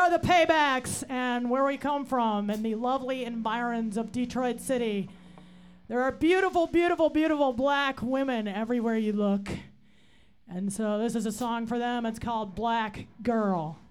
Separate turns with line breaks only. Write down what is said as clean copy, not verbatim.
are the Paybacks, and where we come from in the lovely environs of Detroit City. There are beautiful, beautiful, beautiful black women everywhere you look. And so this is a song for them. It's called Black Girl.